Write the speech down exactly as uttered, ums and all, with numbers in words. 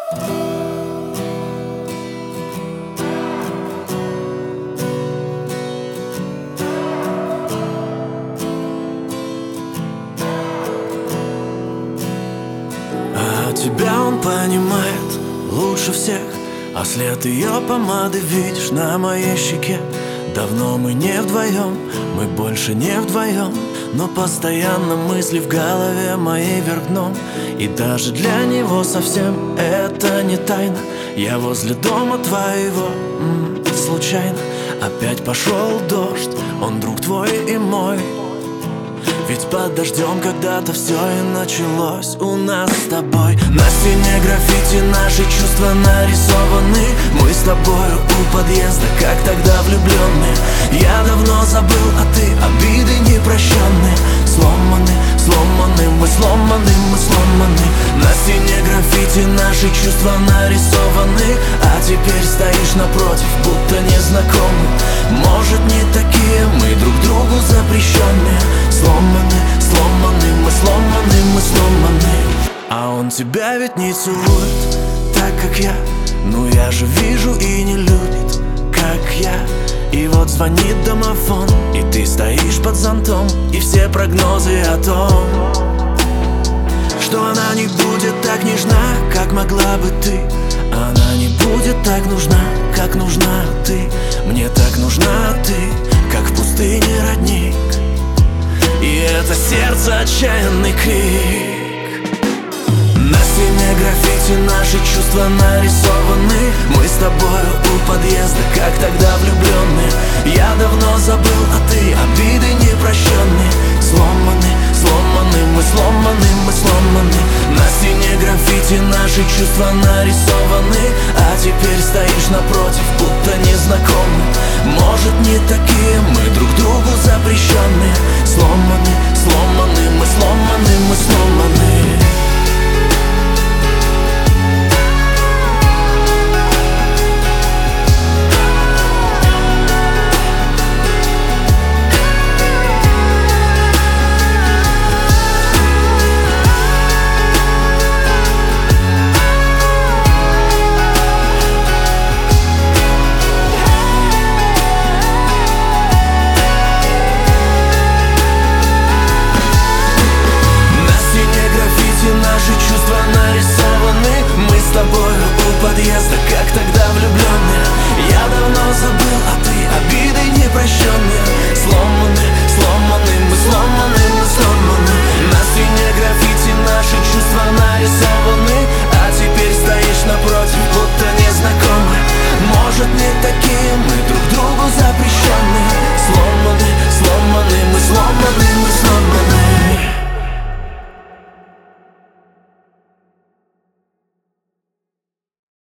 А тебя он понимает лучше всех, а след ее помады видишь на моей щеке. Давно мы не вдвоем, мы больше не вдвоем, но постоянно мысли в голове моей вверх дном. И даже для него совсем это не тайна. Я возле дома твоего, м -м, случайно. Опять пошел дождь, он друг твой и мой. Ведь под дождем когда-то все и началось у нас с тобой. На стене граффити наши чувства нарисованы. Мы с тобою у подъезда, как тогда влюбленные. Я давно забыл, а ты обиды непрощенные. Сломаны, сломаны, мы сломаны, мы сломаны. На стене граффити наши чувства нарисованы. А теперь стоишь напротив, будто незнакомый. Может, не такие мы друг другу запрещенные. Сломаны, сломаны, мы сломаны, мы сломаны. А он тебя ведь не целует так, как я. Ну я же вижу и не любит, как я. И вот звонит домофон, и ты стоишь под зонтом. И все прогнозы о том, что она не будет так нежна, как могла бы ты. Она не будет так нужна, как нужна ты. Мне так нужна ты, как в пустыне родник. И это сердце отчаянный крик. На стене граффити наши чувства нарисованы. Мы с тобою у подъезда, как тогда влюбленные. Я давно забыл, а ты обиды непрощенные. Сломаны, сломаны, мы сломаны, мы сломаны. На стене граффити наши чувства нарисованы. А теперь стоишь напротив, будто незнакомый. Может, не такие мы друг другу запрещенные. Сломаны, сломаны, мы сломаны, мы сломаны.